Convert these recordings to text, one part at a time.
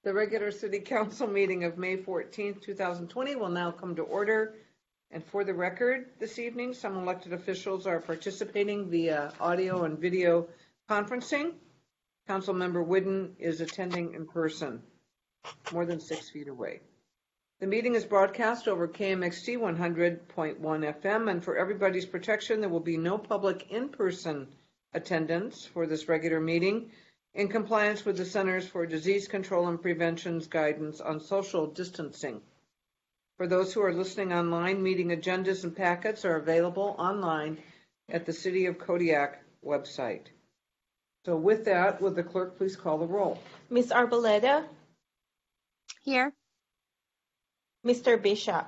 The regular City Council meeting of May 14th, 2020 will now come to order. And for the record, this evening, some elected officials are participating via audio and video conferencing. Councilmember Whidden is attending in person, more than 6 feet away. The meeting is broadcast over KMXT 100.1 FM, and for everybody's protection, there will be no public in-person attendance for this regular meeting in compliance with the Centers for Disease Control and Prevention's guidance on social distancing. For those who are listening online, meeting agendas and packets are available online at the City of Kodiak website. So with that, would the clerk please call the roll? Ms. Arboleda? Here. Mr. Bishop?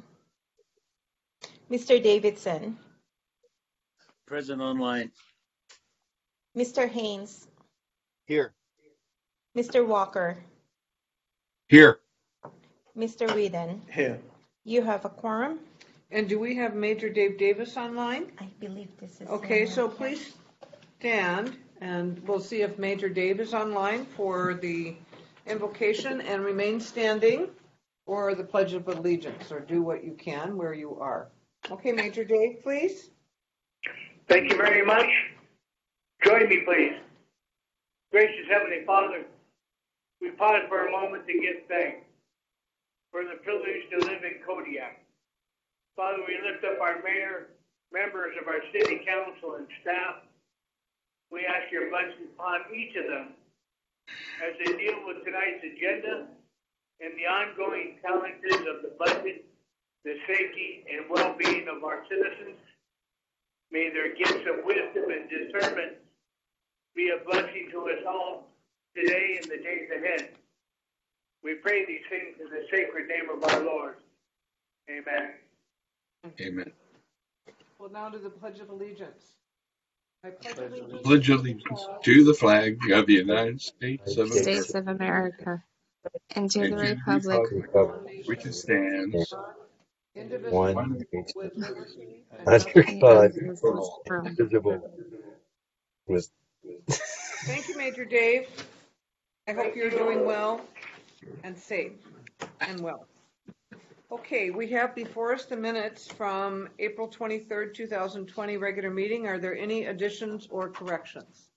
Mr. Davidson? Present online. Mr. Haynes? Here. Mr. Walker? Here. Mr. Whedon? Here. You have a quorum? And do we have Major Dave Davis online? I believe this is... Okay, so please stand, and we'll see if Major Dave is online for the invocation, and remain standing or the Pledge of Allegiance, or do what you can where you are. Okay, Major Dave, please. Thank you very much. Join me, please. Gracious Heavenly Father, we pause for a moment to give thanks for the privilege to live in Kodiak. Father, we lift up our mayor, members of our city council and staff. We ask your blessing upon each of them as they deal with tonight's agenda and the ongoing challenges of the budget, the safety and well-being of our citizens. May their gifts of wisdom and discernment be a blessing to us all today and the days ahead. We pray these things in the sacred name of our Lord. Amen. Amen. Well, now to the Pledge of Allegiance. I pledge allegiance to the flag of the United States of America, and to the republic which stands indivisible, with liberty and under God, indivisible. indivisible, with Thank you, Major Dave. I hope you're doing well and safe and well. Okay, we have before us the minutes from April 23rd, 2020 regular meeting. Are there any additions or corrections?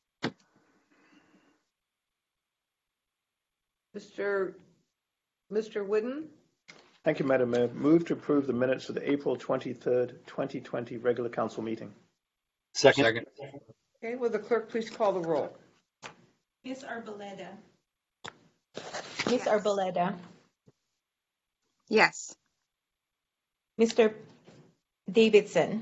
Mr. Whidden? Thank you, Madam Mayor. Move to approve the minutes of the April 23rd, 2020 regular council meeting. Second. Okay, will the clerk please call the roll? Ms. Arboleda? Ms. Arboleda? Yes. Mr. Davidson?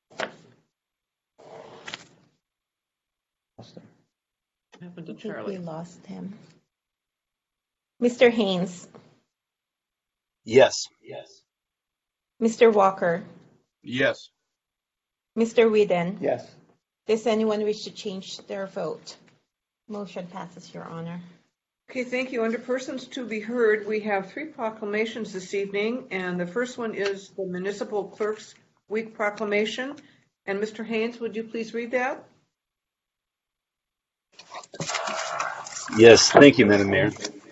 What happened to I think Charlie? we lost him. Mr. Haynes? Yes. Mr. Walker? yes. Mr. Whedon? Yes. Does anyone wish to change their vote? Motion passes, Your Honor. Okay, thank you. Under persons to be heard, we have 3 proclamations this evening, and the first one is the Municipal Clerks Week proclamation. And Mr. Haynes, would you please read that? Yes. Thank you, Madam Mayor.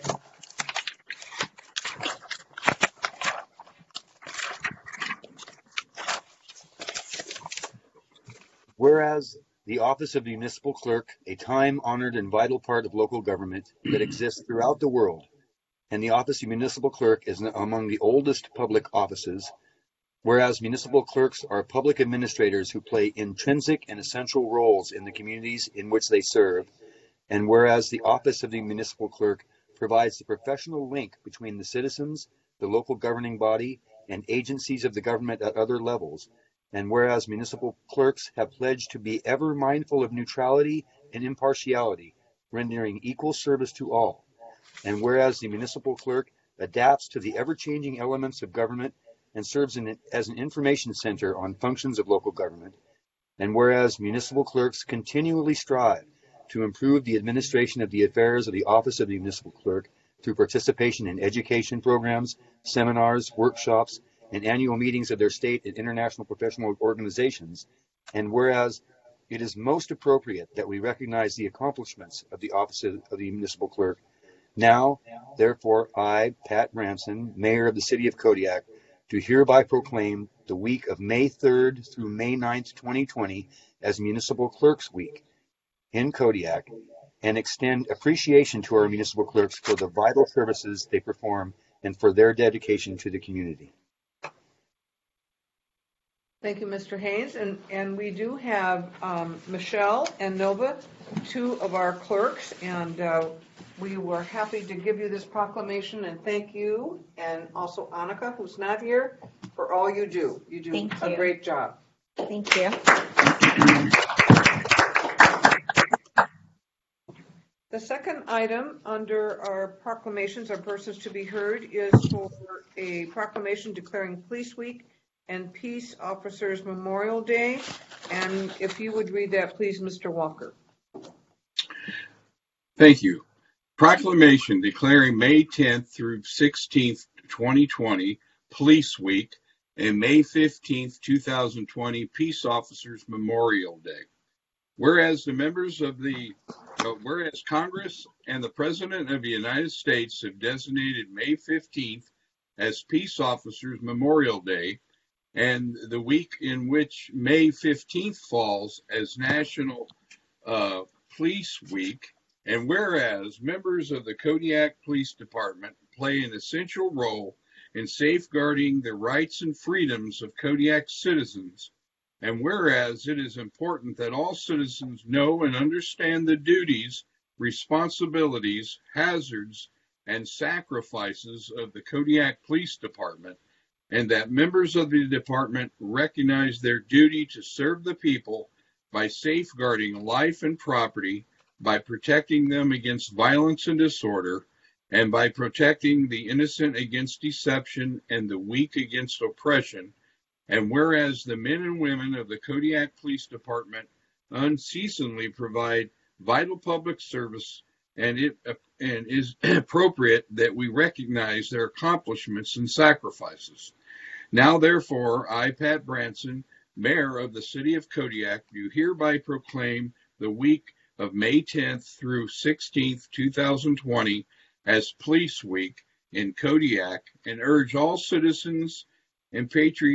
Whereas the office of the municipal clerk, a time-honored and vital part of local government that exists throughout the world, and the office of municipal clerk is among the oldest public offices, whereas municipal clerks are public administrators who play intrinsic and essential roles in the communities in which they serve, and whereas the office of the municipal clerk provides the professional link between the citizens, the local governing body, and agencies of the government at other levels, and whereas municipal clerks have pledged to be ever mindful of neutrality and impartiality, rendering equal service to all, and whereas the municipal clerk adapts to the ever-changing elements of government and serves as an information center on functions of local government, and whereas municipal clerks continually strive to improve the administration of the affairs of the office of the municipal clerk through participation in education programs, seminars, workshops, and annual meetings of their state and international professional organizations, and whereas it is most appropriate that we recognize the accomplishments of the office of the municipal clerk Now, therefore, I, Pat Branson, Mayor of the City of Kodiak, do hereby proclaim the week of May 3rd through May 9th, 2020 as Municipal Clerks Week in Kodiak, and extend appreciation to our municipal clerks for the vital services they perform and for their dedication to the community. Thank you, Mr. Haynes. And we do have Michelle and Nova, two of our clerks, and we were happy to give you this proclamation and thank you, and also Annika, who's not here, for all you do. You do Thank a you. great job. Thank you. The second item under our proclamations, our persons to be heard, is for a proclamation declaring Police Week and Peace Officers Memorial Day. And if you would read that, please, Mr. Walker. Thank you. Proclamation declaring May 10th through 16th, 2020, Police Week, and May 15th, 2020, Peace Officers Memorial Day. Whereas whereas Congress and the President of the United States have designated May 15th as Peace Officers Memorial Day, and the week in which May 15th falls as National Police Week, and whereas members of the Kodiak Police Department play an essential role in safeguarding the rights and freedoms of Kodiak citizens, and whereas it is important that all citizens know and understand the duties, responsibilities, hazards, and sacrifices of the Kodiak Police Department, and that members of the department recognize their duty to serve the people by safeguarding life and property, by protecting them against violence and disorder, and by protecting the innocent against deception and the weak against oppression. And whereas the men and women of the Kodiak Police Department unceasingly provide vital public service, and it is appropriate that we recognize their accomplishments and sacrifices. Now, therefore, I, Pat Branson, Mayor of the City of Kodiak, do hereby proclaim the week of May 10th through 16th, 2020 as Police Week in Kodiak, and urge all citizens and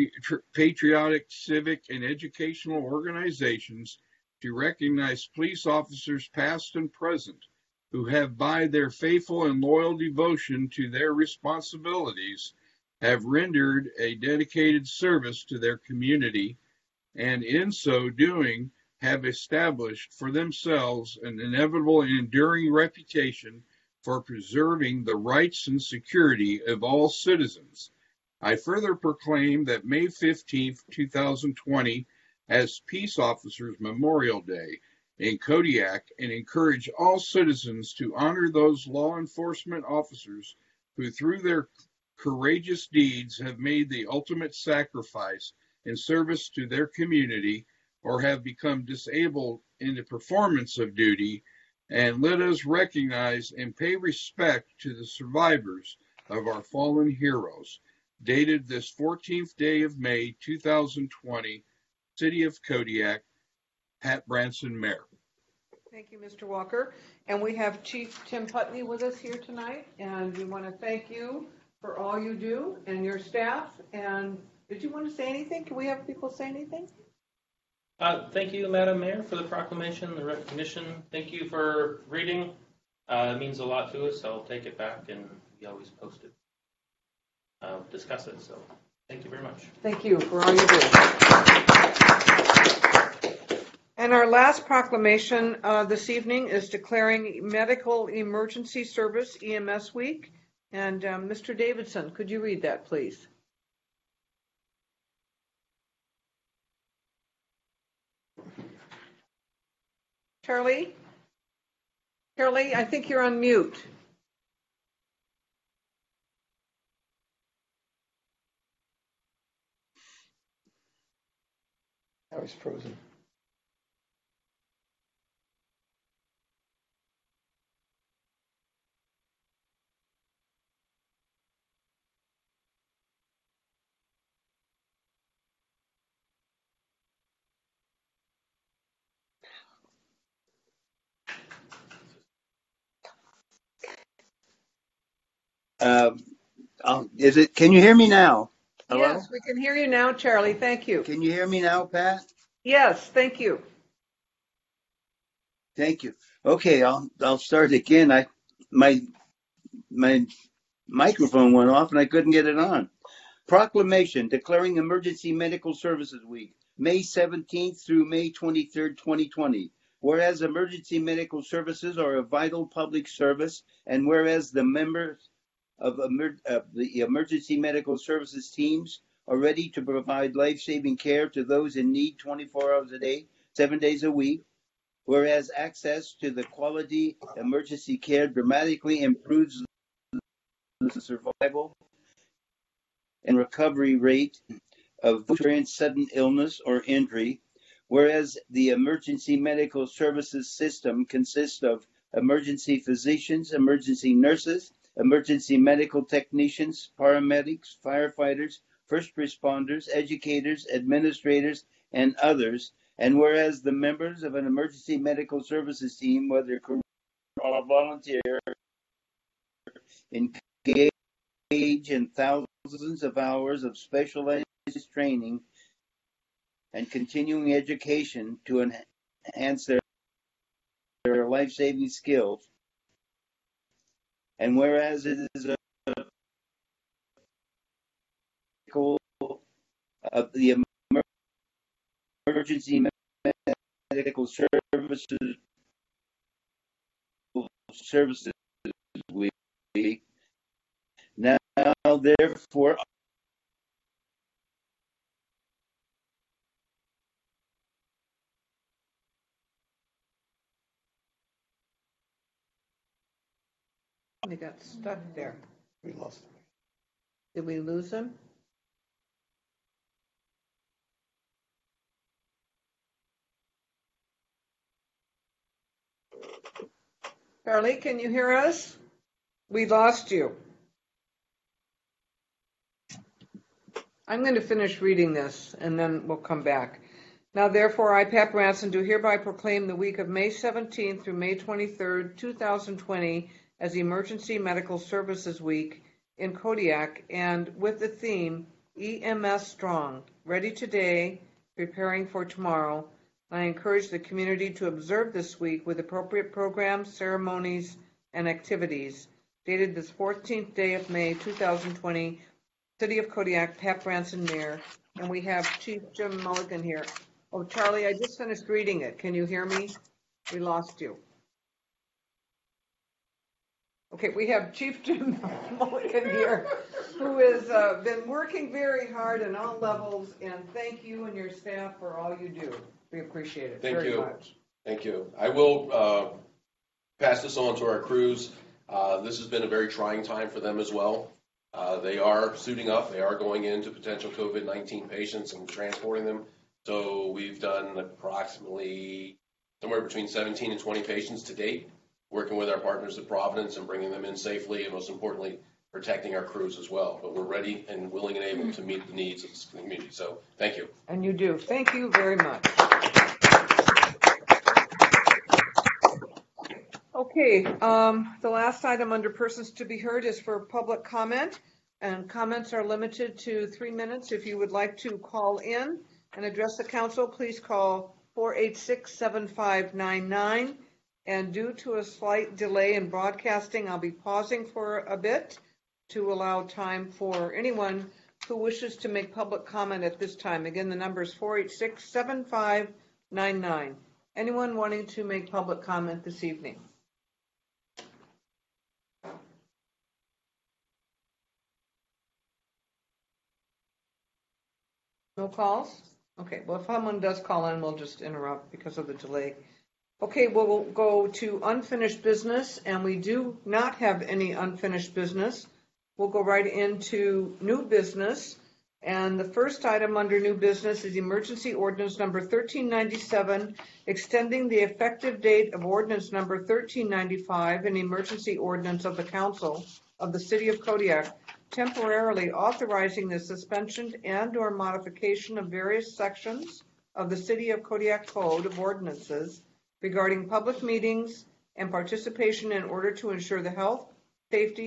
patriotic, civic, and educational organizations to recognize police officers past and present who have, by their faithful and loyal devotion to their responsibilities, have rendered a dedicated service to their community, and in so doing have established for themselves an inevitable and enduring reputation for preserving the rights and security of all citizens. I further proclaim that May 15th, 2020 as Peace Officers Memorial Day in Kodiak, and encourage all citizens to honor those law enforcement officers who, through their courageous deeds, have made the ultimate sacrifice in service to their community or have become disabled in the performance of duty. And let us recognize and pay respect to the survivors of our fallen heroes. Dated this 14th day of May, 2020, City of Kodiak, Pat Branson, Mayor. Thank you, Mr. Walker. And we have Chief Tim Putney with us here tonight, and we want to thank you for all you do and your staff. And did you want to say anything? Can we have people say anything? Thank you, Madam Mayor, for the proclamation, the recognition. Thank you for reading. It means a lot to us. I'll take it back, and we always post it, discuss it. So thank you very much. Thank you for all you do. And our last proclamation this evening is declaring Medical Emergency Service EMS Week. And Mr. Davidson, could you read that, please? Charlie? Charlie, I think you're on mute. Now he's frozen. Can you hear me now? Hello? Yes, we can hear you now, Charlie. Thank you. Can you hear me now, Pat? Yes, thank you. Thank you. Okay, I'll start again. My microphone went off and I couldn't get it on. Proclamation declaring Emergency Medical Services Week, May 17th through May 23rd, 2020. Whereas emergency medical services are a vital public service, and whereas the members of the emergency medical services teams are ready to provide life-saving care to those in need 24 hours a day, 7 days a week, whereas access to the quality emergency care dramatically improves the survival and recovery rate of experienced sudden illness or injury, whereas the emergency medical services system consists of emergency physicians, emergency nurses, emergency medical technicians, paramedics, firefighters, first responders, educators, administrators, and others, and whereas the members of an emergency medical services team, whether career or volunteer, engage in thousands of hours of specialized training and continuing education to enhance their life-saving skills. And whereas it is a of the emergency medical services week, now therefore They got stuck there. We lost him. Did we lose him? Charlie, can you hear us? We lost you. I'm going to finish reading this and then we'll come back. Now, therefore, I, Pat Branson, do hereby proclaim the week of May 17th through May 23rd, 2020 as Emergency Medical Services Week in Kodiak, and with the theme EMS Strong, Ready Today, Preparing for Tomorrow. I encourage the community to observe this week with appropriate programs, ceremonies, and activities. Dated this 14th day of May 2020, City of Kodiak, Pat Branson, Mayor, and we have Chief Jim Mulligan here. Oh, Charlie, I just finished reading it. Can you hear me? We lost you. Okay, we have Chief Jim Mulligan here, who has been working very hard on all levels, and thank you and your staff for all you do. We appreciate it very much. Thank you. I will pass this on to our crews. This has been a very trying time for them as well. They are suiting up. They are going into potential COVID-19 patients and transporting them. So we've done approximately somewhere between 17 and 20 patients to date, working with our partners at Providence and bringing them in safely, and most importantly, protecting our crews as well. But we're ready and willing and able to meet the needs of this community. So thank you. And you do. Thank you very much. Okay, the last item under persons to be heard is for public comment, and comments are limited to 3 minutes. If you would like to call in and address the council, please call 486-7599. And due to a slight delay in broadcasting, I'll be pausing for a bit to allow time for anyone who wishes to make public comment at this time. Again, the number is 486-7599. Anyone wanting to make public comment this evening? No calls? Okay, well, if someone does call in, we'll just interrupt because of the delay. Okay, we'll go to unfinished business, and we do not have any unfinished business. We'll go right into new business, and the first item under new business is emergency ordinance number 1397, extending the effective date of ordinance number 1395, an emergency ordinance of the council of the city of Kodiak, temporarily authorizing the suspension and or modification of various sections of the city of Kodiak Code of Ordinances regarding public meetings and participation in order to ensure the health, safety,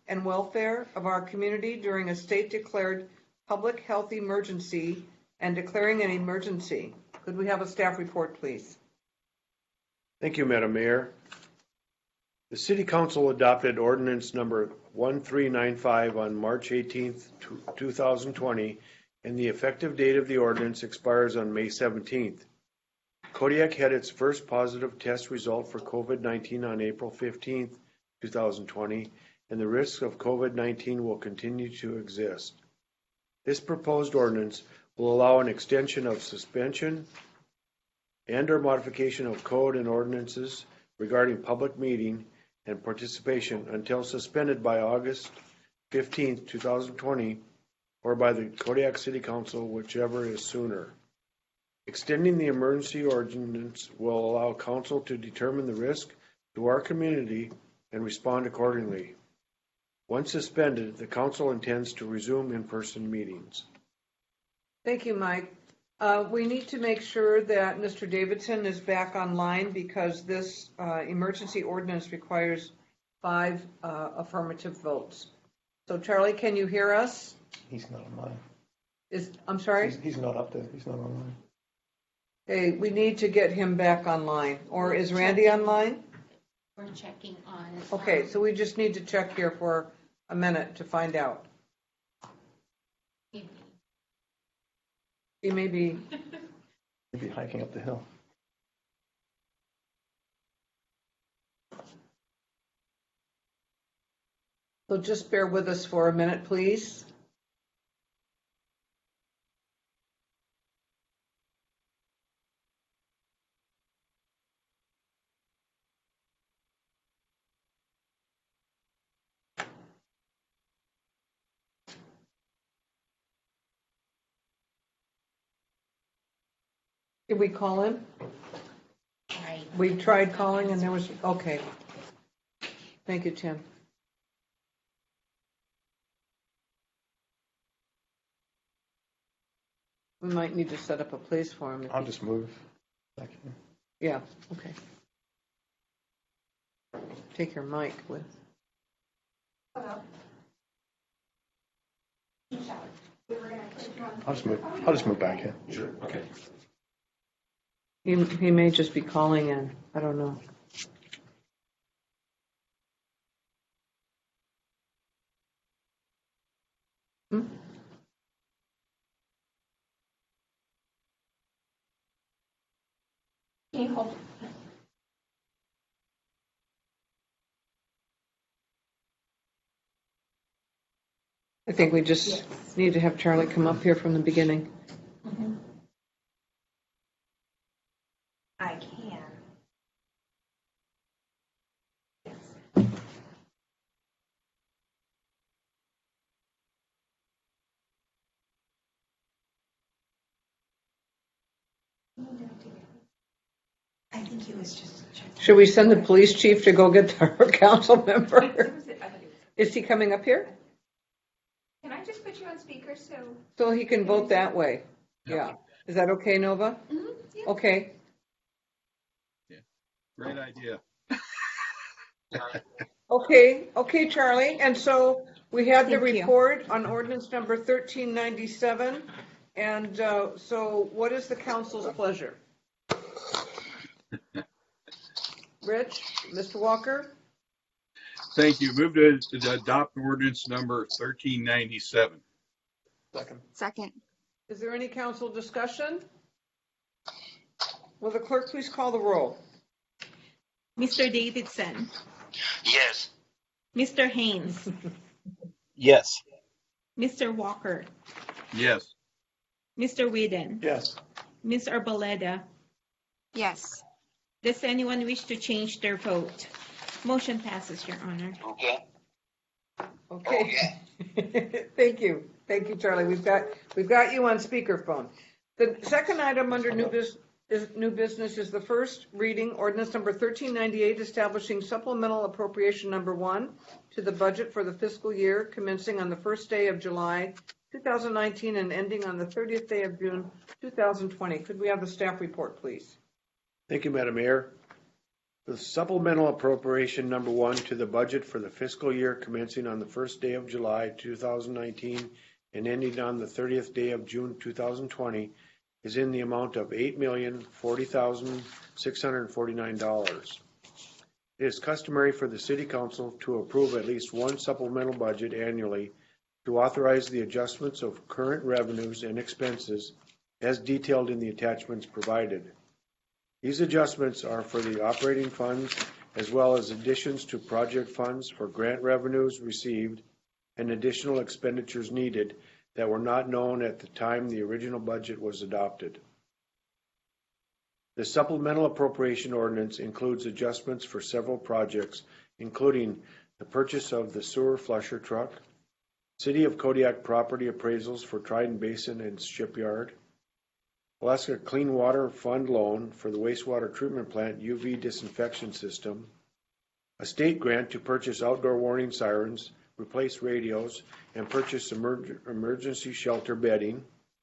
and welfare of our community during a state-declared public health emergency and declaring an emergency. Could we have a staff report, please? Thank you, Madam Mayor. The City Council adopted ordinance number 1395 on March 18th, 2020, and the effective date of the ordinance expires on May 17th. Kodiak had its first positive test result for COVID-19 on April 15th, 2020, and the risks of COVID-19 will continue to exist. This proposed ordinance will allow an extension of suspension and/or modification of code and ordinances regarding public meeting and participation until suspended by August 15th, 2020, or by the Kodiak City Council, whichever is sooner. Extending the emergency ordinance will allow council to determine the risk to our community and respond accordingly. Once suspended, the council intends to resume in-person meetings. Thank you, Mike. We need to make sure that Mr. Davidson is back online because this emergency ordinance requires 5 affirmative votes. So, Charlie, can you hear us? He's not online. I'm sorry? He's not up there. He's not online. Okay, we need to get him back online. Or is Randy online? We're checking on. Okay, so we just need to check here for a minute to find out. He may be. He'd be hiking up the hill. So just bear with us for a minute, please. Did we call him? We tried calling and there was, okay. Thank you, Tim. We might need to set up a place for him. I'll just move back in. Yeah, okay. Take your mic with. I'll just move back in. Sure. Okay. He may just be calling in. I don't know. Can you hold? I think we just need to have Charlie come up here from the beginning. I can. I think he was just checking. Should we send the police chief to go get our council member? Is he coming up here? Can I just put you on speaker So he can vote that way. Yeah. Is that okay, Nova? Mm-hmm. Yeah. Okay. Yeah. Great idea. Okay, Charlie. And so we have the report on ordinance number 1397. And so what is the council's pleasure? Rich, Mr. Walker? Thank you. Move to adopt ordinance number 1397. Second. Is there any council discussion? Will the clerk please call the roll? Mr. Davidson. Yes. Mr. Haynes. Yes. Mr. Walker. Yes. Mr. Whedon. Yes. Ms. Arboleda. Yes. Does anyone wish to change their vote? Motion passes, Your Honor. Okay. Thank you, Charlie. We've got you on speakerphone. The second item under new business is the first reading ordinance number 1398, establishing supplemental appropriation number 1 to the budget for the fiscal year commencing on the first day of July 2019 and ending on the 30th day of June 2020. Could we have the staff report, please? Thank you, Madam Mayor. The supplemental appropriation number 1 to the budget for the fiscal year commencing on the first day of July 2019 and ending on the 30th day of June 2020 is in the amount of $8,040,649. It is customary for the City Council to approve at least one supplemental budget annually to authorize the adjustments of current revenues and expenses as detailed in the attachments provided. These adjustments are for the operating funds as well as additions to project funds for grant revenues received and additional expenditures needed that were not known at the time the original budget was adopted. The supplemental appropriation ordinance includes adjustments for several projects, including the purchase of the sewer flusher truck, City of Kodiak property appraisals for Trident Basin and Shipyard, Alaska Clean Water Fund loan for the wastewater treatment plant UV disinfection system, a state grant to purchase outdoor warning sirens, replace radios, and purchase emergency shelter bedding,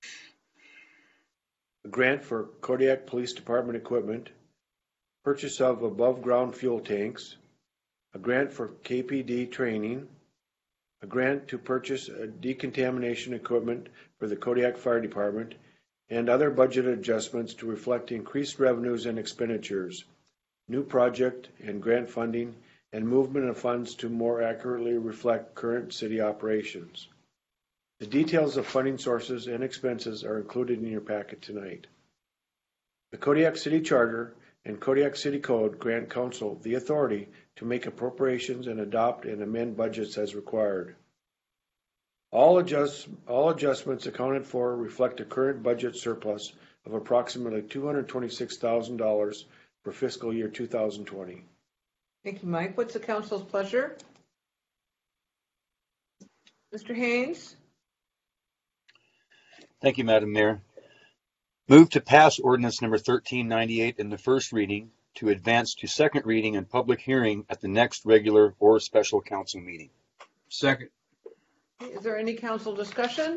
a grant for Kodiak Police Department equipment, purchase of above-ground fuel tanks, a grant for KPD training, a grant to purchase decontamination equipment for the Kodiak Fire Department, and other budget adjustments to reflect increased revenues and expenditures, new project and grant funding, and movement of funds to more accurately reflect current city operations. The details of funding sources and expenses are included in your packet tonight. The Kodiak City Charter and Kodiak City Code grant Council the authority to make appropriations and adopt and amend budgets as required. All adjustments accounted for reflect a current budget surplus of approximately $226,000 for fiscal year 2020. Thank you, Mike. What's the council's pleasure? Mr. Haynes? Thank you, Madam Mayor. Move to pass ordinance number 1398 in the first reading to advance to second reading and public hearing at the next regular or special council meeting. Second. Is there any council discussion?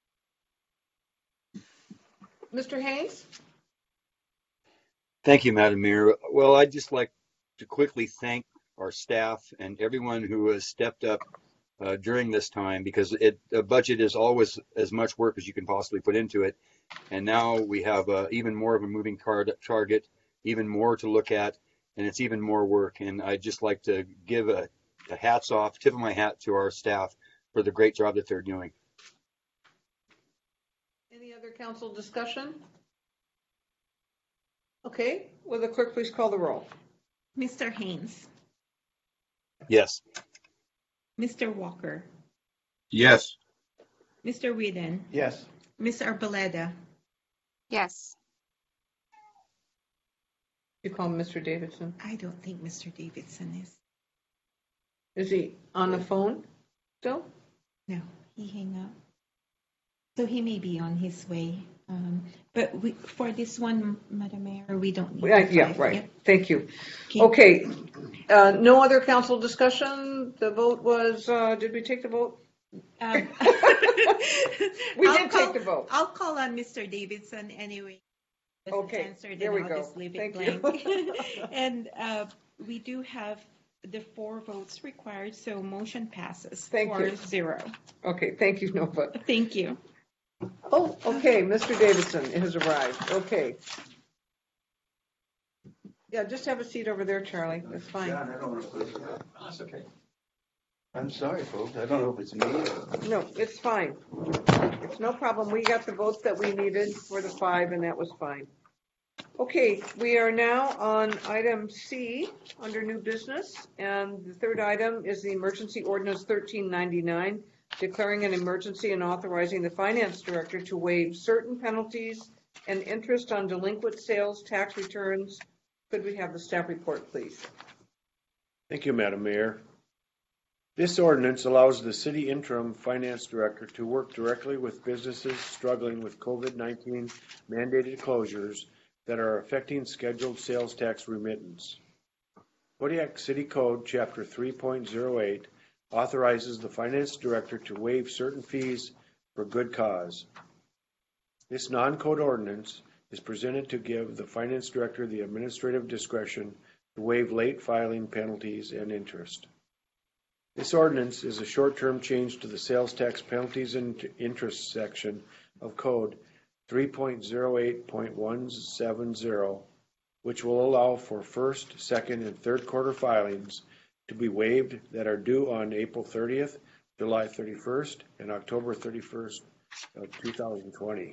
Mr. Haynes? Thank you, Madam Mayor. Well, I'd just like to quickly thank our staff and everyone who has stepped up during this time, because a budget is always as much work as you can possibly put into it. And now we have even more of a moving target, even more to look at, and it's even more work. And I'd just like to give a hats off, tip of my hat to our staff for the great job that they're doing. Any other council discussion? Okay, will the clerk please call the roll? Mr. Haynes, Yes. Mr. Walker, Yes. Mr. Whedon, Yes. Ms. Arboleda, Yes. You call him Mr. Davidson. I don't think Mr. Davidson is. Is he on the phone still? No, he hung up. So he may be on his way. But for this one, Madam Mayor, we don't need Yeah, right. Yep. Thank you. Okay. No other council discussion. The vote was, did we take the vote? We did take the vote. I'll call on Mr. Davidson anyway. Okay, answer, there we I'll go. Just leave it Thank blank. you. And we do have the 4 votes required, so motion passes. Thank you. 4-0. Okay, thank you, Nova. Thank you. Oh, okay, Mr. Davidson has arrived. Okay. Yeah, just have a seat over there, Charlie. That's fine. John, I don't want to put it. That's okay. I'm sorry, folks. I don't know if it's me or... No, it's fine. It's no problem. We got the votes that we needed for the 5, and that was fine. Okay, we are now on item C under new business, and the third item is the emergency ordinance 1399, declaring an emergency and authorizing the finance director to waive certain penalties and interest on delinquent sales tax returns. Could we have the staff report, please? Thank you, Madam Mayor. This ordinance allows the city interim finance director to work directly with businesses struggling with COVID-19 mandated closures that are affecting scheduled sales tax remittance. Kodiak City Code Chapter 3.08 authorizes the finance director to waive certain fees for good cause. This non-code ordinance is presented to give the finance director the administrative discretion to waive late filing penalties and interest. This ordinance is a short-term change to the sales tax penalties and interest section of Code 3.08.170, which will allow for first, second, and third quarter filings to be waived that are due on April 30th, July 31st, and October 31st of 2020.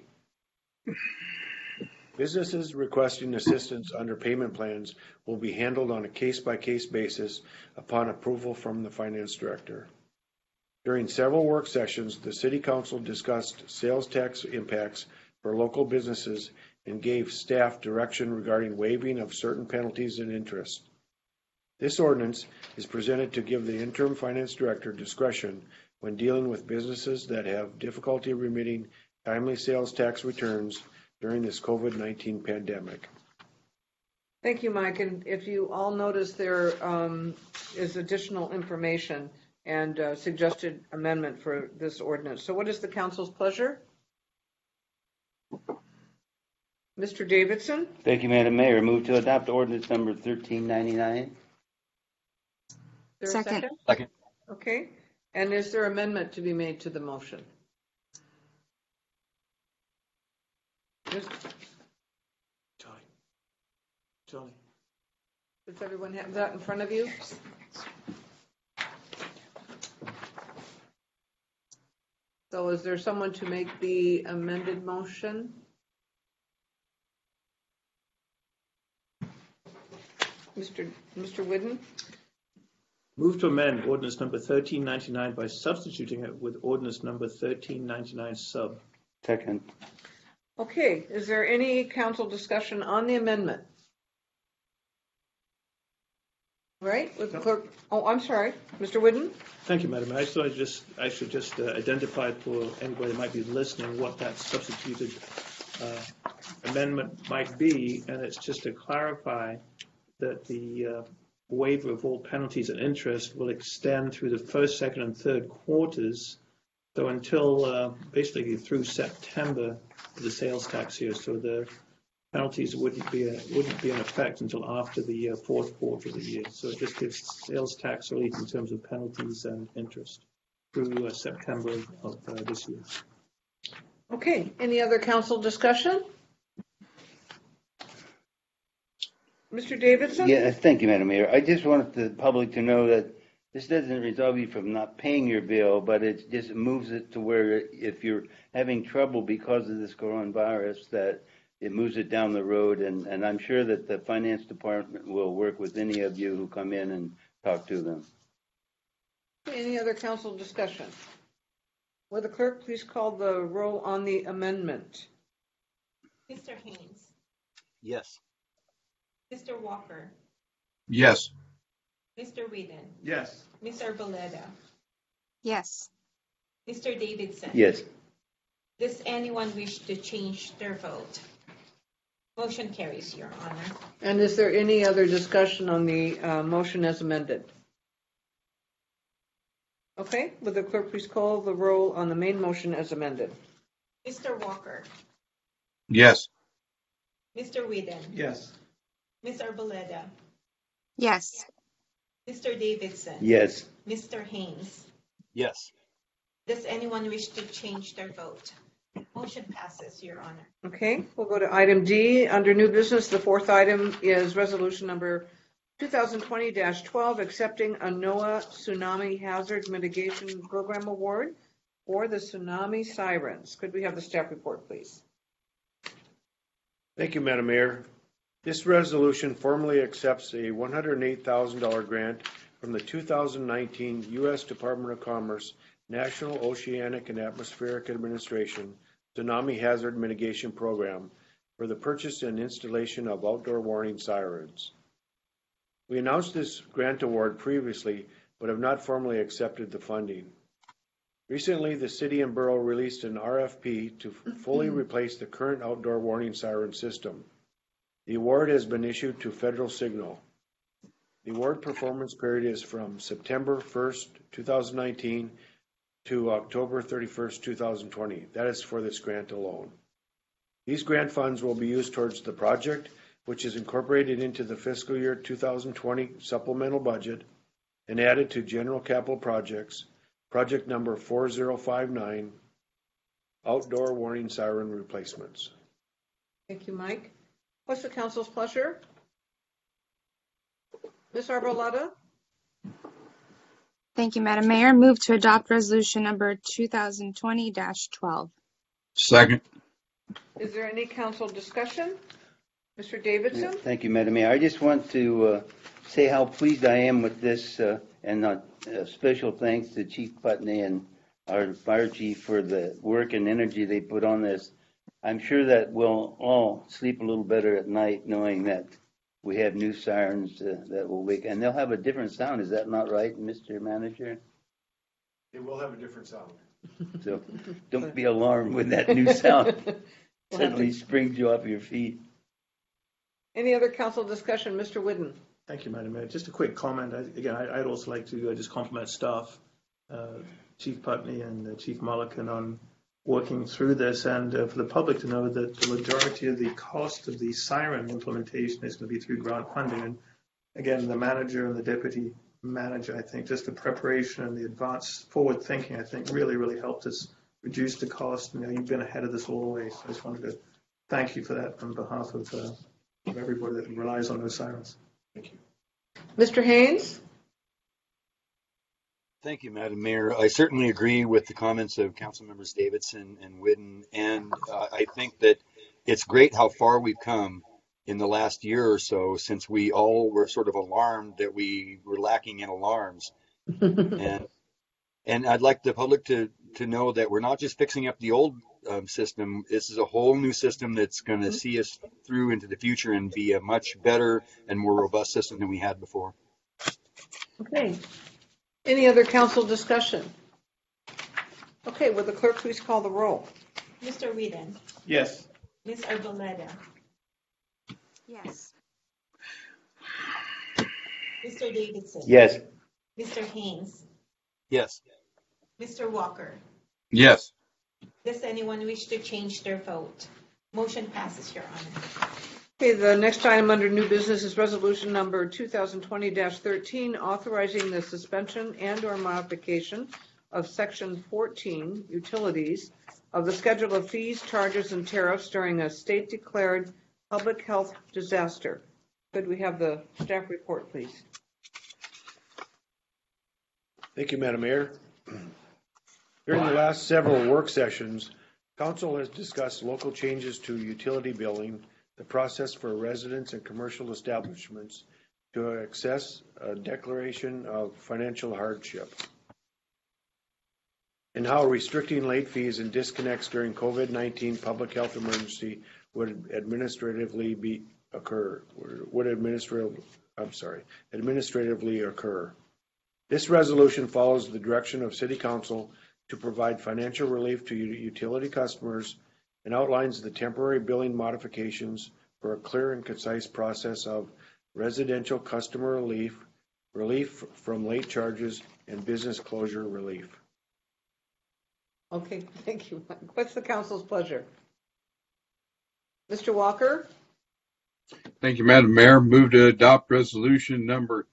Businesses requesting assistance under payment plans will be handled on a case-by-case basis upon approval from the finance director. During several work sessions, the City Council discussed sales tax impacts for local businesses and gave staff direction regarding waiving of certain penalties and interest. This ordinance is presented to give the interim finance director discretion when dealing with businesses that have difficulty remitting timely sales tax returns during this COVID-19 pandemic. Thank you, Mike. And if you all notice, there is additional information and suggested amendment for this ordinance. So what is the council's pleasure? Mr. Davidson? Thank you, Madam Mayor. Move to adopt ordinance number 1399. Is there a Second. Second. Okay. And is there amendment to be made to the motion? Johnny. Does everyone have that in front of you? So is there someone to make the amended motion? Mr. Whidden? Move to amend ordinance number 1399 by substituting it with ordinance number 1399 sub. Second. Okay, is there any council discussion on the amendment? Right, with the clerk. Oh, I'm sorry, Mr. Whidden? Thank you, Madam Mayor. I thought I should just identify for anybody that might be listening what that substituted amendment might be, and it's just to clarify that the waiver of all penalties and interest will extend through the first, second, and third quarters. So until basically through September of the sales tax year. So the penalties wouldn't be in effect until after the fourth quarter of the year. So it just gives sales tax relief in terms of penalties and interest through September of this year. Okay, any other council discussion? Mr. Davidson? Yeah, thank you, Madam Mayor. I just wanted the public to know that this doesn't resolve you from not paying your bill, but it just moves it to where if you're having trouble because of this coronavirus, that it moves it down the road. And I'm sure that the finance department will work with any of you who come in and talk to them. Any other council discussion? Will the clerk please call the roll on the amendment? Mr. Haynes, Yes. Mr. Walker, Yes. Mr. Whedon, Yes. Ms. Arboleda, Yes. Mr. Davidson. Yes. Does anyone wish to change their vote? Motion carries, Your Honor. And is there any other discussion on the motion as amended? Okay, will the clerk please call the roll on the main motion as amended? Mr. Walker, Yes. Mr. Whedon, Yes. Ms. Arboleda, Yes. Mr. Davidson. Yes. Mr. Haynes. Yes. Does anyone wish to change their vote? Motion passes, Your Honor. Okay, we'll go to item D. Under new business, the fourth item is resolution number 2020-12, accepting a NOAA Tsunami Hazard Mitigation Program Award for the Tsunami Sirens. Could we have the staff report, please? Thank you, Madam Mayor. This resolution formally accepts a $108,000 grant from the 2019 U.S. Department of Commerce National Oceanic and Atmospheric Administration Tsunami Hazard Mitigation Program for the purchase and installation of outdoor warning sirens. We announced this grant award previously, but have not formally accepted the funding. Recently, the city and borough released an RFP to fully replace the current outdoor warning siren system. The award has been issued to Federal Signal. The award performance period is from September 1st, 2019 to October 31st, 2020. That is for this grant alone. These grant funds will be used towards the project, which is incorporated into the fiscal year 2020 supplemental budget and added to general capital projects, project number 4059, outdoor warning siren replacements. Thank you, Mike. What's the council's pleasure? Ms. Arboleda? Thank you, Madam Mayor. Move to adopt resolution number 2020-12. Second. Is there any council discussion? Mr. Davidson? Thank you, Madam Mayor. I just want to say how pleased I am with this, and special thanks to Chief Putney and our fire chief for the work and energy they put on this. I'm sure that we'll all sleep a little better at night knowing that we have new sirens that will wake, and they'll have a different sound. Is that not right, Mr. Manager? It will have a different sound. So don't be alarmed when that new sound suddenly springs you off your feet. Any other council discussion? Mr. Whidden? Thank you, Madam Mayor. Just a quick comment. I'd also like to just compliment staff, Chief Putney and Chief Mulliken, on working through this, and for the public to know that the majority of the cost of the siren implementation is going to be through grant funding. And again, the manager and the deputy manager, I think just the preparation and the advanced forward thinking, I think really, really helped us reduce the cost. You've been ahead of this all the way. So I just wanted to thank you for that on behalf of everybody that relies on those sirens. Thank you. Mr. Haynes? Thank you, Madam Mayor. I certainly agree with the comments of Council Members Davidson and Whidden, and I think that it's great how far we've come in the last year or so since we all were sort of alarmed that we were lacking in alarms. and I'd like the public to know that we're not just fixing up the old system. This is a whole new system that's going to see us through into the future and be a much better and more robust system than we had before. Okay. Any other council discussion? Okay, will the clerk please call the roll? Mr. Whedon? Yes. Ms. Arboleda? Yes. Mr. Davidson? Yes. Mr. Haynes? Yes. Mr. Walker? Yes. Does anyone wish to change their vote? Motion passes, Your Honor. Okay, the next item under new business is resolution number 2020-13, authorizing the suspension and or modification of section 14, utilities, of the schedule of fees, charges, and tariffs during a state-declared public health disaster. Could we have the staff report, please? Thank you, Madam Mayor. During the last several work sessions, Council has discussed local changes to utility billing, the process for residents and commercial establishments to access a declaration of financial hardship, and how restricting late fees and disconnects during COVID-19 public health emergency would administratively occur. This resolution follows the direction of City Council to provide financial relief to utility customers and outlines the temporary billing modifications for a clear and concise process of residential customer relief from late charges, and business closure relief. Okay, thank you. What's the council's pleasure? Mr. Walker? Thank you, Madam Mayor. Move to adopt resolution number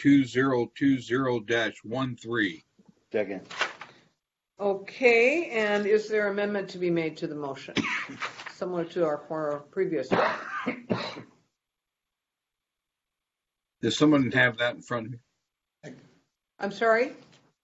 2020-13. Second. Okay, and is there amendment to be made to the motion? Similar to our previous one. Does someone have that in front of me? I'm sorry?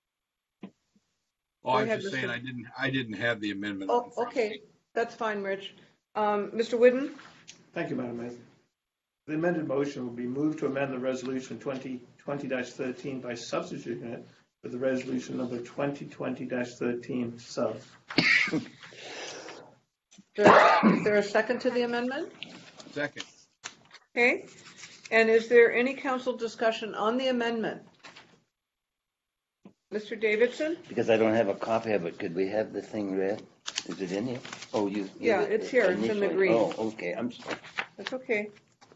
Oh, I was just saying I didn't have the amendment. Oh, okay. That's fine, Rich. Mr. Whidden? Thank you, Madam Mayor. The amended motion will be moved to amend the resolution 2020-13 by substituting it with the resolution number 2020-13 sub. Is there a second to the amendment? Second. Okay. And is there any council discussion on the amendment? Mr. Davidson? Because I don't have a copy of it, could we have the thing read? Is it in here? Oh, Yeah, it's here. It's in the green. Oh, okay. I'm sorry. That's okay.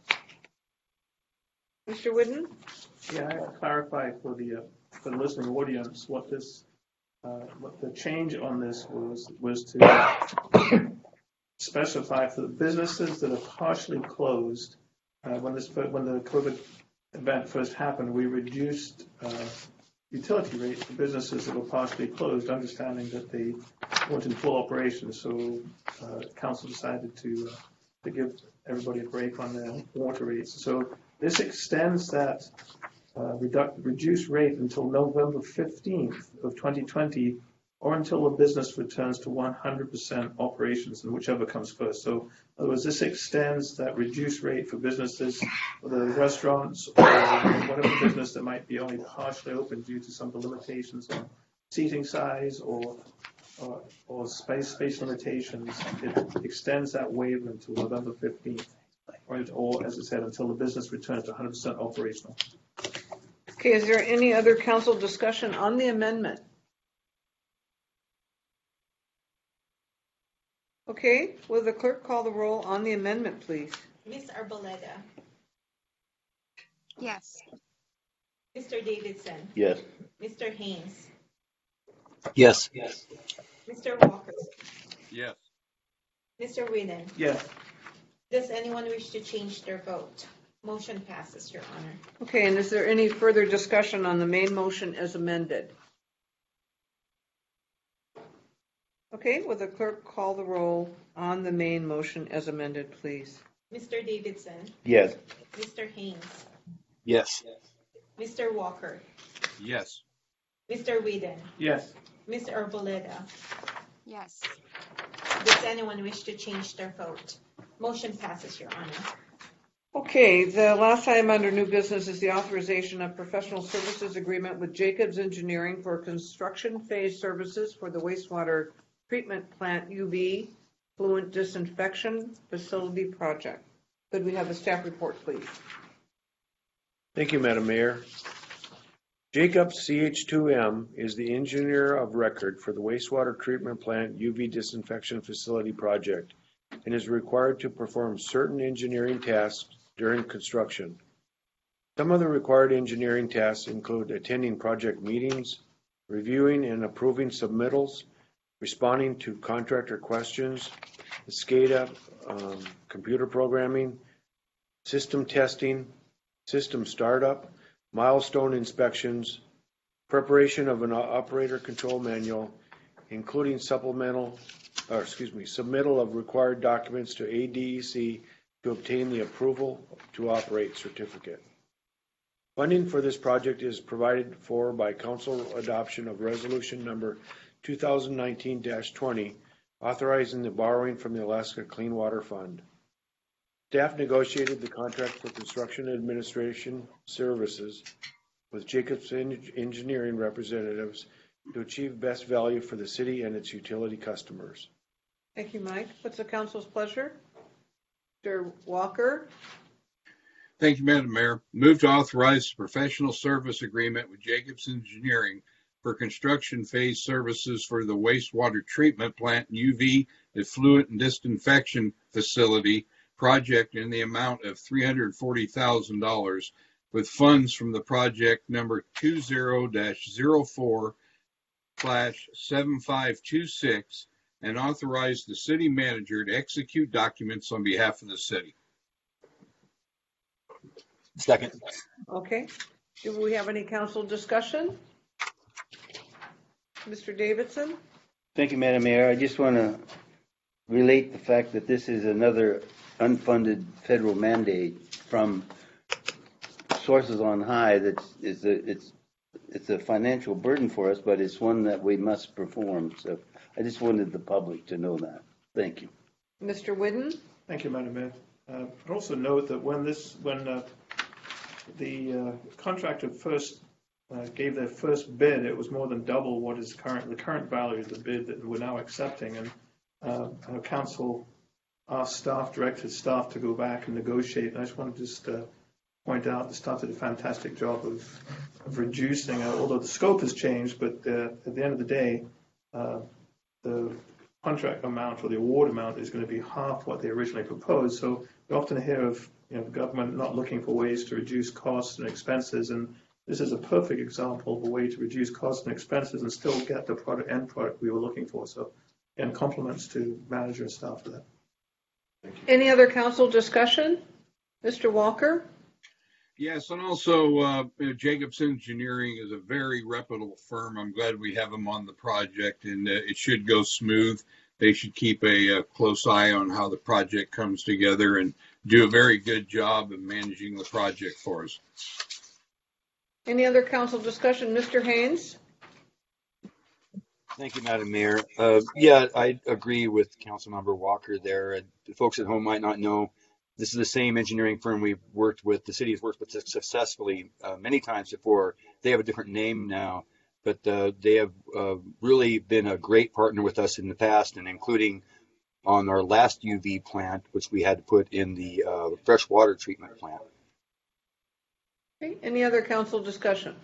Mr. Whidden? Yeah, I clarify for the listening audience what the change on this was to specify for the businesses that are partially closed when the COVID event first happened, we reduced utility rates for businesses that were partially closed, understanding that they weren't in full operation. So council decided to give everybody a break on their water rates. So this extends that reduced rate until November 15th of 2020, or until the business returns to 100% operations, and whichever comes first. So in other words, this extends that reduced rate for businesses, whether restaurants or whatever business that might be only partially open due to some of the limitations on seating size or space limitations. It extends that waiver until November 15th, or as I said, until the business returns to 100% operational. Okay, is there any other council discussion on the amendment? Okay, will the clerk call the roll on the amendment, please? Ms. Arboleda. Yes. Mr. Davidson. Yes. Mr. Haynes. Yes. Mr. Walker. Yes. Mr. Whedon. Yes. Does anyone wish to change their vote? Motion passes, Your Honor. Okay, and is there any further discussion on the main motion as amended? Okay, will the clerk call the roll on the main motion as amended, please? Mr. Davidson. Yes. Mr. Haynes. Yes. Mr. Walker. Yes. Mr. Whedon. Yes. Ms. Arboleda. Yes. Does anyone wish to change their vote? Motion passes, Your Honor. Okay, the last item under new business is the authorization of professional services agreement with Jacobs Engineering for construction phase services for the wastewater treatment plant UV fluent disinfection facility project. Could we have a staff report, please? Thank you, Madam Mayor. Jacobs CH2M is the engineer of record for the wastewater treatment plant UV disinfection facility project and is required to perform certain engineering tasks during construction. Some of the required engineering tasks include attending project meetings, reviewing and approving submittals, responding to contractor questions, SCADA, computer programming, system testing, system startup, milestone inspections, preparation of an operator control manual, including submittal of required documents to ADEC to obtain the approval to operate certificate. Funding for this project is provided for by council adoption of resolution number 2019-20, authorizing the borrowing from the Alaska Clean Water Fund. Staff negotiated the contract for construction administration services with Jacobs Engineering representatives to achieve best value for the city and its utility customers. Thank you, Mike. What's the council's pleasure? Mr. Walker? Thank you, Madam Mayor. Move to authorize the professional service agreement with Jacobs Engineering for construction phase services for the wastewater treatment plant UV effluent and disinfection facility project in the amount of $340,000 with funds from the project number 20-04/7526 and authorize the city manager to execute documents on behalf of the city. Second. Okay. Do we have any council discussion? Mr. Davidson? Thank you, Madam Mayor. I just want to relate the fact that this is another unfunded federal mandate from sources on high. It's a financial burden for us, but it's one that we must perform. So I just wanted the public to know that. Thank you. Mr. Whidden? Thank you, Madam Mayor. I'd also note that when the contractor first gave their first bid, it was more than double what is the current value of the bid that we're now accepting. And our council directed staff to go back and negotiate. And I just want to point out the staff did a fantastic job of reducing, although the scope has changed, but at the end of the day, the contract amount or the award amount is going to be half what they originally proposed. So we often hear of the government not looking for ways to reduce costs and expenses, and this is a perfect example of a way to reduce costs and expenses and still get the end product we were looking for. So, and compliments to manager and staff for that. Any other council discussion? Mr. Walker? Yes, and also Jacobs Engineering is a very reputable firm. I'm glad we have them on the project, and it should go smooth. They should keep a close eye on how the project comes together and do a very good job of managing the project for us. Any other council discussion? Mr. Haynes? Thank you, Madam Mayor. Yeah, I agree with Councilmember Walker there. The folks at home might not know, this is the same engineering firm we've worked with, the city has worked with successfully many times before. They have a different name now, but they have really been a great partner with us in the past, and including on our last UV plant, which we had to put in the freshwater treatment plant. Okay. Any other council discussion?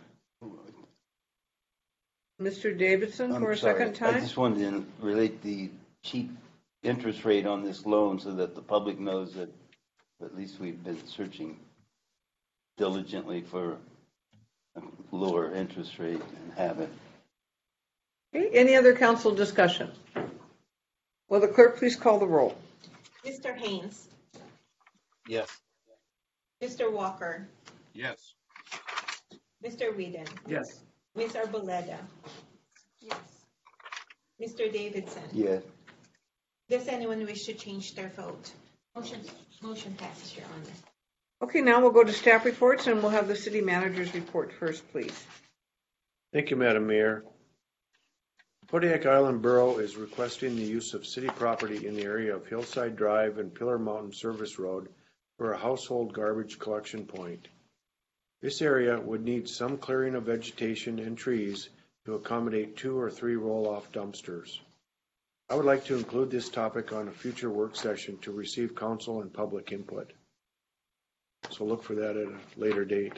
Mr. Davidson for a second time? I just wanted to relate the cheap interest rate on this loan so that the public knows that at least we've been searching diligently for a lower interest rate and have it. Okay. Any other council discussion? Will the clerk please call the roll? Mr. Haynes. Yes. Mr. Walker. Yes. Mr. Whedon. Yes. Ms. Arboleda. Yes. Mr. Davidson. Yes. Does anyone wish to change their vote? Motion passes, Your Honor. Okay, now we'll go to staff reports, and we'll have the city manager's report first, please. Thank you, Madam Mayor. Kodiak Island Borough is requesting the use of city property in the area of Hillside Drive and Pillar Mountain Service Road for a household garbage collection point. This area would need some clearing of vegetation and trees to accommodate 2 or 3 roll-off dumpsters. I would like to include this topic on a future work session to receive council and public input. So look for that at a later date.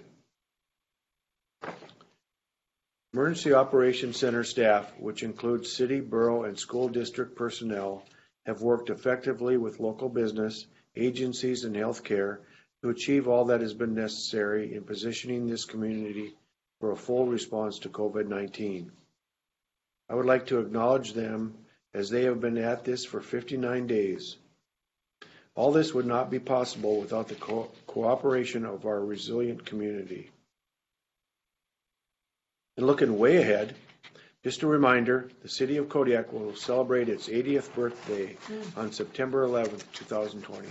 Emergency Operations Center staff, which includes city, borough, and school district personnel, have worked effectively with local business, agencies, and healthcare to achieve all that has been necessary in positioning this community for a full response to COVID-19. I would like to acknowledge them as they have been at this for 59 days. All this would not be possible without the cooperation of our resilient community. And looking way ahead, just a reminder, the city of Kodiak will celebrate its 80th birthday on September 11th, 2020.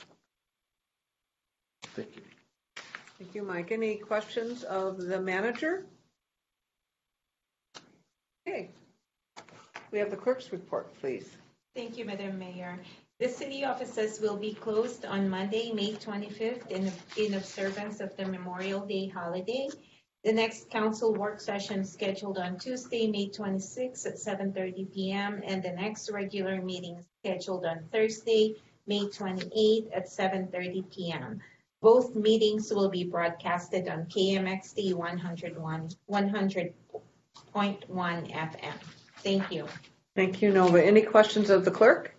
Thank you. Thank you, Mike. Any questions of the manager? Okay. We have the clerk's report, please. Thank you, Madam Mayor. The city offices will be closed on Monday, May 25th in observance of the Memorial Day holiday. The next council work session scheduled on Tuesday, May 26th at 7:30 p.m. and the next regular meeting scheduled on Thursday, May 28th at 7:30 p.m. Both meetings will be broadcasted on KMXD 100.1 FM. Thank you. Thank you, Nova. Any questions of the clerk?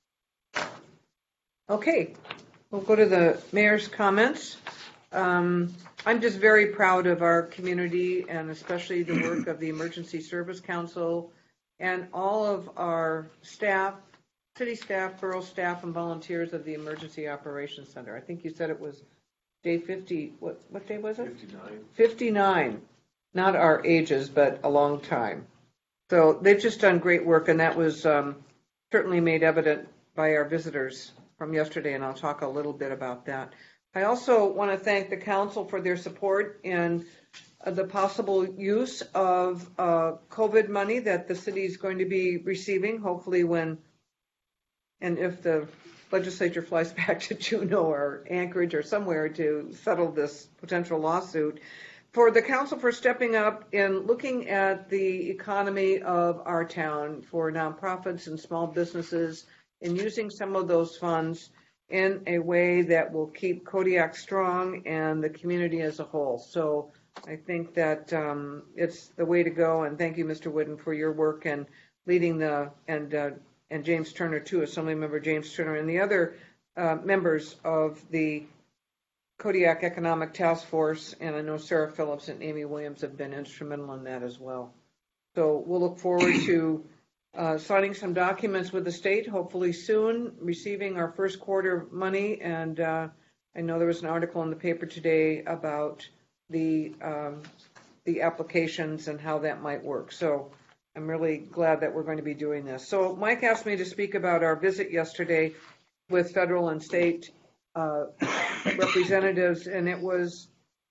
Okay, we'll go to the mayor's comments. I'm just very proud of our community and especially the work of the Emergency Service Council and all of our staff, city staff, borough staff, and volunteers of the Emergency Operations Center. I think you said it was day 50. What day was it? 59. 59. Not our ages, but a long time. So they've just done great work, and that was certainly made evident by our visitors from yesterday, and I'll talk a little bit about that. I also want to thank the council for their support in the possible use of COVID money that the city is going to be receiving, hopefully when and if the legislature flies back to Juneau or Anchorage or somewhere to settle this potential lawsuit. For the council for stepping up in looking at the economy of our town for nonprofits and small businesses and using some of those funds in a way that will keep Kodiak strong and the community as a whole. So I think that it's the way to go. And thank you, Mr. Wooden, for your work and leading the and James Turner too, Assemblymember James Turner, and the other members of the Kodiak Economic Task Force. And I know Sarah Phillips and Amy Williams have been instrumental in that as well. So we'll look forward to signing some documents with the state, hopefully soon, receiving our first quarter money, and I know there was an article in the paper today about the applications and how that might work. So I'm really glad that we're going to be doing this. So Mike asked me to speak about our visit yesterday with federal and state representatives, and it was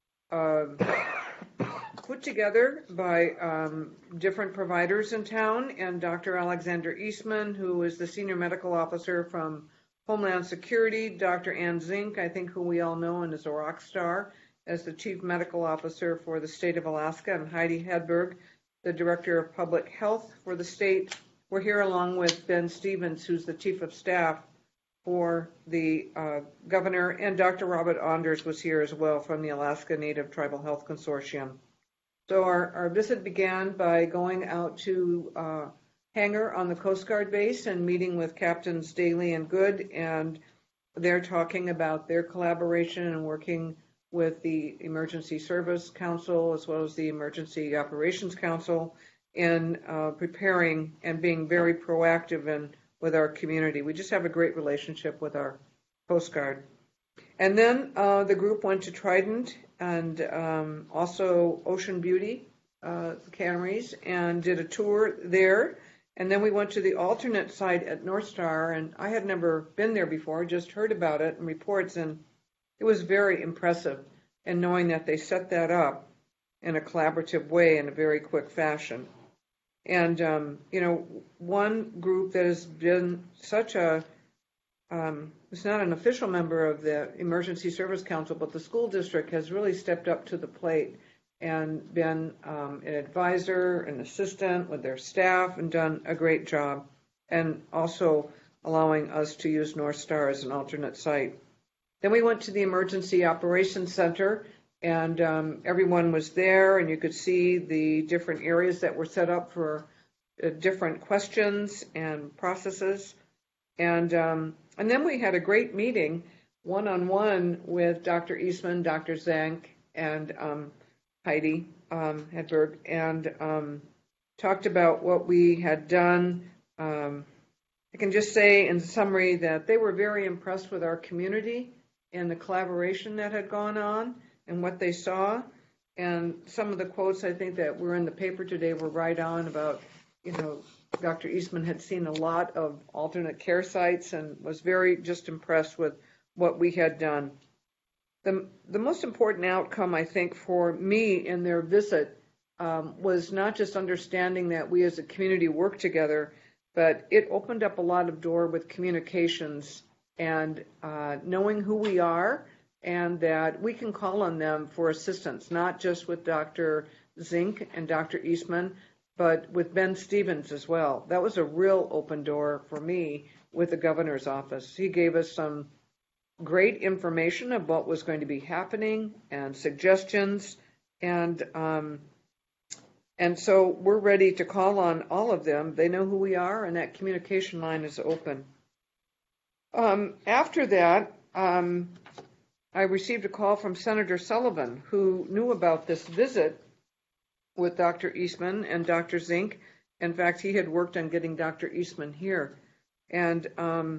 put together by different providers in town, and Dr. Alexander Eastman, who is the senior medical officer from Homeland Security, Dr. Ann Zink, I think who we all know and is a rock star, as the chief medical officer for the state of Alaska, and Heidi Hedberg, the director of public health for the state. We're here along with Ben Stevens, who's the chief of staff for the governor, and Dr. Robert Anders was here as well from the Alaska Native Tribal Health Consortium. So our visit began by going out to hangar on the Coast Guard base and meeting with Captains Daly and Good, and they're talking about their collaboration and working with the Emergency Service Council as well as the Emergency Operations Council in preparing and being very proactive with our community. We just have a great relationship with our Coast Guard. And then the group went to Trident and also Ocean Beauty canneries and did a tour there. And then we went to the alternate site at North Star, and I had never been there before, just heard about it in reports, and it was very impressive in knowing that they set that up in a collaborative way in a very quick fashion. And, one group that has been such a, it's not an official member of the Emergency Service Council, but the school district has really stepped up to the plate and been an advisor, an assistant with their staff, and done a great job, and also allowing us to use North Star as an alternate site. Then we went to the Emergency Operations Center, and everyone was there, and you could see the different areas that were set up for different questions and processes. And then we had a great meeting, one-on-one with Dr. Eastman, Dr. Zank, and Heidi Hedberg, and talked about what we had done. I can just say in summary that they were very impressed with our community and the collaboration that had gone on and what they saw. And some of the quotes I think that were in the paper today were right on about, Dr. Eastman had seen a lot of alternate care sites and was very just impressed with what we had done. The most important outcome, I think, for me in their visit was not just understanding that we as a community work together, but it opened up a lot of door with communications and knowing who we are and that we can call on them for assistance, not just with Dr. Zink and Dr. Eastman, but with Ben Stevens as well. That was a real open door for me with the governor's office. He gave us some great information of what was going to be happening and suggestions, and so we're ready to call on all of them. They know who we are, and that communication line is open. After that, I received a call from Senator Sullivan, who knew about this visit with Dr. Eastman and Dr. Zink. In fact, he had worked on getting Dr. Eastman here. And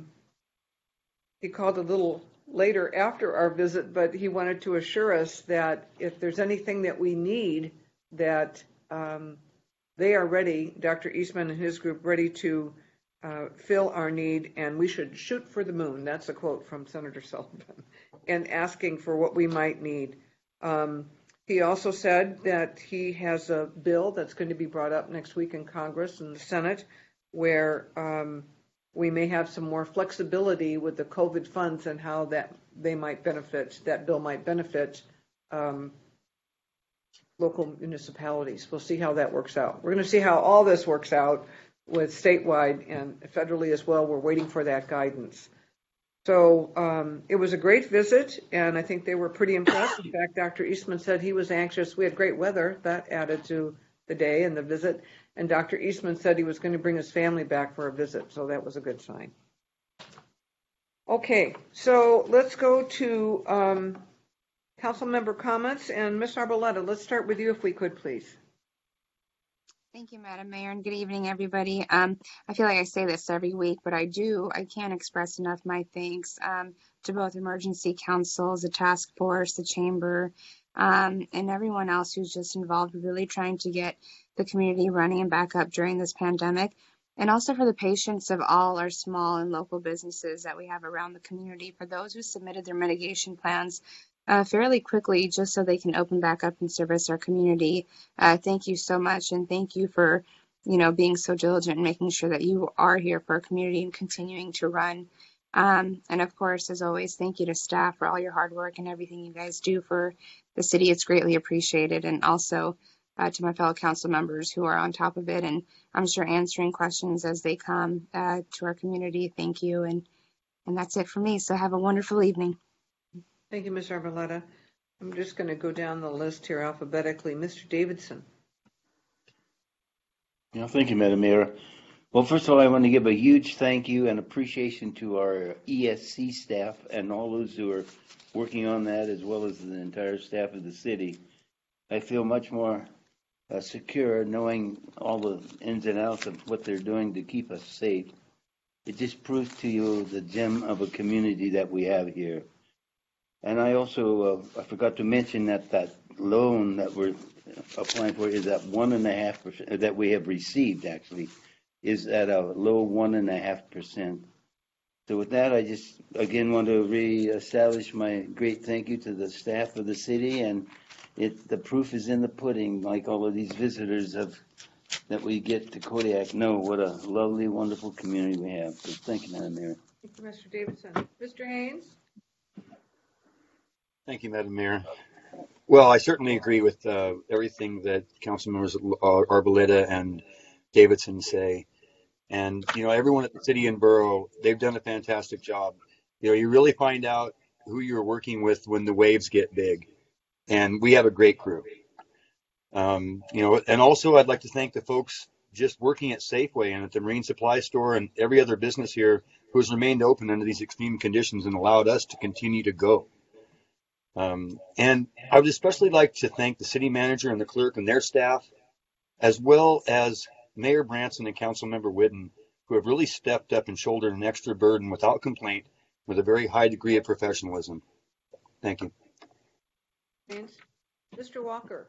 he called a little later after our visit, but he wanted to assure us that if there's anything that we need, that they are ready, Dr. Eastman and his group, ready to fill our need, and we should shoot for the moon. That's a quote from Senator Sullivan, and asking for what we might need. He also said that he has a bill that's going to be brought up next week in Congress and the Senate where we may have some more flexibility with the COVID funds and how that bill might benefit local municipalities. We'll see how that works out. We're going to see how all this works out with statewide and federally as well. We're waiting for that guidance. So it was a great visit, and I think they were pretty impressed. In fact, Dr. Eastman said he was anxious. We had great weather. That added to the day and the visit. And Dr. Eastman said he was going to bring his family back for a visit, so that was a good sign. Okay, so let's go to council member comments. And Ms. Arboleta, let's start with you if we could, please. Thank you, Madam Mayor, and good evening, everybody. I feel like I say this every week, but I can't express enough my thanks to both emergency councils, the task force, the chamber, and everyone else who's just involved with really trying to get the community running and back up during this pandemic. And also for the patience of all our small and local businesses that we have around the community, for those who submitted their mitigation plans fairly quickly just so they can open back up and service our community. Thank you so much, and thank you for, being so diligent and making sure that you are here for our community and continuing to run. And of course, as always, thank you to staff for all your hard work and everything you guys do for the city. It's greatly appreciated. And also to my fellow council members who are on top of it, and I'm sure answering questions as they come to our community. Thank you. And that's it for me. So have a wonderful evening. Thank you, Ms. Arboleda. I'm just going to go down the list here alphabetically. Mr. Davidson. Thank you, Madam Mayor. Well, first of all, I want to give a huge thank you and appreciation to our ESC staff and all those who are working on that, as well as the entire staff of the city. I feel much more secure knowing all the ins and outs of what they're doing to keep us safe. It just proves to you the gem of a community that we have here. And I also I forgot to mention that loan that we're applying for is at 1.5%, that we have received actually, is at a low 1.5%. So with that, I just again want to reestablish my great thank you to the staff of the city, and the proof is in the pudding. Like all of these visitors that we get to Kodiak know what a lovely, wonderful community we have. So thank you, Madam Mayor. Thank you, Mr. Davidson. Mr. Haynes. Thank you, Madam Mayor. Well, I certainly agree with everything that Council Members Arboleda and Davidson say. And, everyone at the city and borough, they've done a fantastic job. You really find out who you're working with when the waves get big. And we have a great crew. And also I'd like to thank the folks just working at Safeway and at the Marine Supply Store and every other business here who has remained open under these extreme conditions and allowed us to continue to go. And I would especially like to thank the city manager and the clerk and their staff, as well as Mayor Branson and Councilmember Whidden, who have really stepped up and shouldered an extra burden without complaint with a very high degree of professionalism. Thank you. Thanks. Mr. Walker.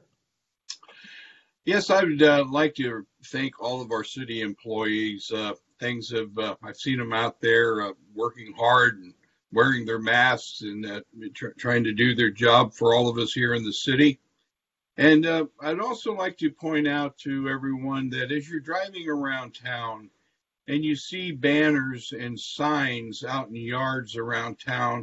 Yes, I would like to thank all of our city employees. I've seen them out there working hard and wearing their masks and trying to do their job for all of us here in the city. And I'd also like to point out to everyone that as you're driving around town and you see banners and signs out in yards around town,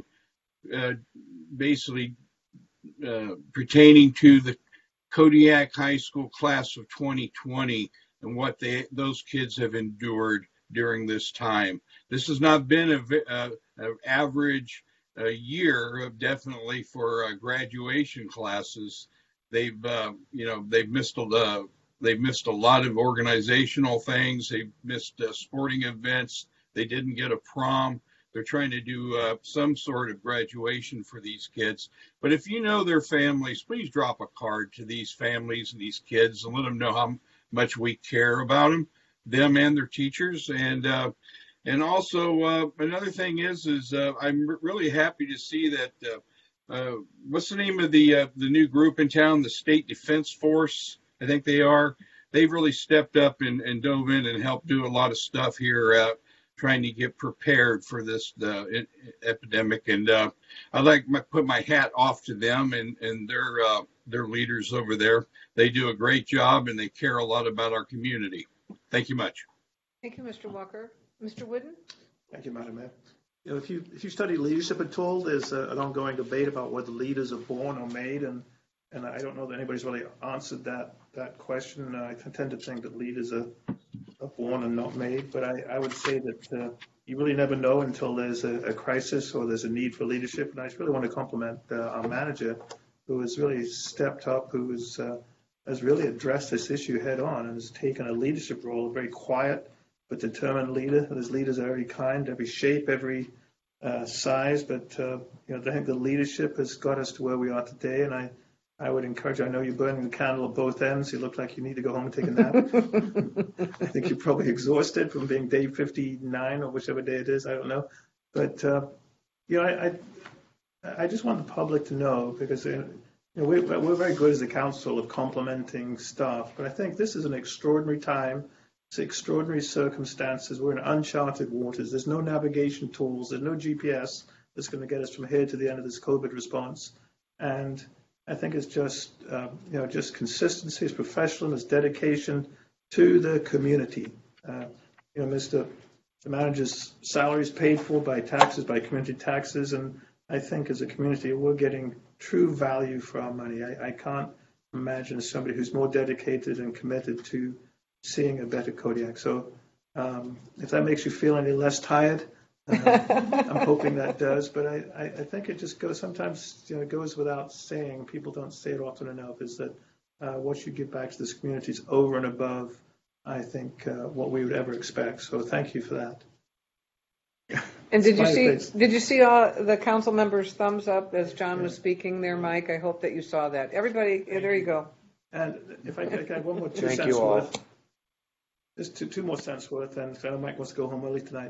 basically pertaining to the Kodiak High School class of 2020 and what those kids have endured during this time. This has not been an average year, definitely for graduation classes. They've missed a lot of organizational things. They've missed sporting events. They didn't get a prom. They're trying to do some sort of graduation for these kids. But if you know their families, please drop a card to these families and these kids and let them know how much we care about them and their teachers. And also another thing is I'm really happy to see that what's the name of the new group in town, the State Defense Force? I think they are. They've really stepped up and dove in and helped do a lot of stuff here, trying to get prepared for this epidemic. And I'd like to put my hat off to them and their leaders over there. They do a great job and they care a lot about our community. Thank you much. Thank you, Mr. Walker. Mr. Whidden? Thank you, Madam Mayor. If you study leadership at all, there's an ongoing debate about whether leaders are born or made, and I don't know that anybody's really answered that question. I tend to think that leaders are born and not made, but I would say that you really never know until there's a crisis or there's a need for leadership. And I just really want to compliment our manager, who has really stepped up, who has really addressed this issue head on and has taken a leadership role, a very quiet but determined leader. There's leaders of every kind, every shape, every size, but I think the leadership has got us to where we are today, and I I would encourage, I know you're burning the candle at both ends. You look like you need to go home and take a nap. I think you're probably exhausted from being day 59 or whichever day it is. I don't know. But, I just want the public to know, because we're very good as a council of complimenting staff. But I think this is an extraordinary time. It's extraordinary circumstances. We're in uncharted waters. There's no navigation tools. There's no GPS that's going to get us from here to the end of this COVID response. And I think it's just, just consistency, it's professionalism, it's dedication to the community. The manager's salary is paid for by taxes, by community taxes, and I think as a community we're getting true value for our money. I can't imagine somebody who's more dedicated and committed to seeing a better Kodiak. So if that makes you feel any less tired, I'm hoping that does, but I think it just goes, sometimes it goes without saying, people don't say it often enough, is that what you give back to this community is over and above, I think, what we would ever expect. So thank you for that. And did you see all the council members' thumbs up as John was speaking there, Mike? I hope that you saw that. Everybody, there you go. And if I could add one more 2 Thank cents you all. worth, just two more cents worth, and I know Mike wants to go home early tonight,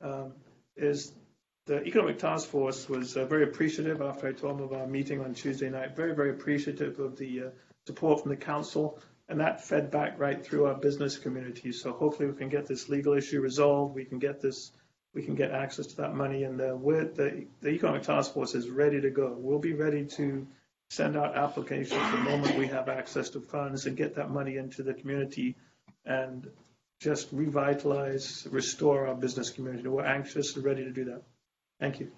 is the Economic Task Force was very appreciative after I told them of our meeting on Tuesday night, very, very appreciative of the support from the council, and that fed back right through our business community. So hopefully we can get this legal issue resolved, we can get access to that money, and the Economic Task Force is ready to go. We'll be ready to send out applications the moment we have access to funds and get that money into the community and just revitalize, restore our business community. We're anxious and ready to do that. Thank you.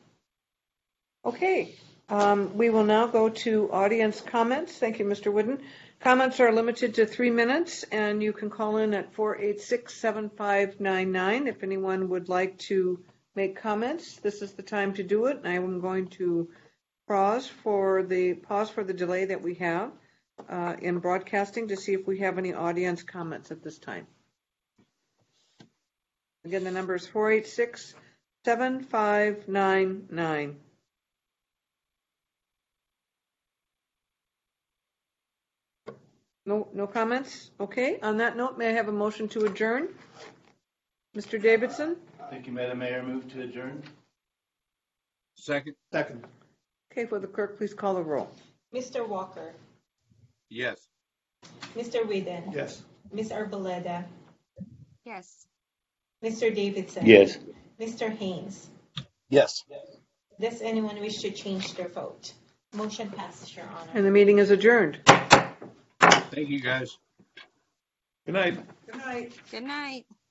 Okay. We will now go to audience comments. Thank you, Mr. Wooden. Comments are limited to 3 minutes, and you can call in at 486-7599 if anyone would like to make comments. This is the time to do it. I am going to pause for the delay that we have in broadcasting to see if we have any audience comments at this time. Again, the number is 486-7599. No comments? Okay. On that note, may I have a motion to adjourn? Mr. Davidson? Thank you, Madam Mayor. Move to adjourn. Second. Okay, will the clerk please call the roll? Mr. Walker, Yes. Mr. Whedon, Yes. Ms. Arboleda, Yes. Mr. Davidson. Yes. Mr. Haynes. Yes. Does anyone wish to change their vote? Motion passes, Your Honor. And the meeting is adjourned. Thank you, guys. Good night. Good night. Good night.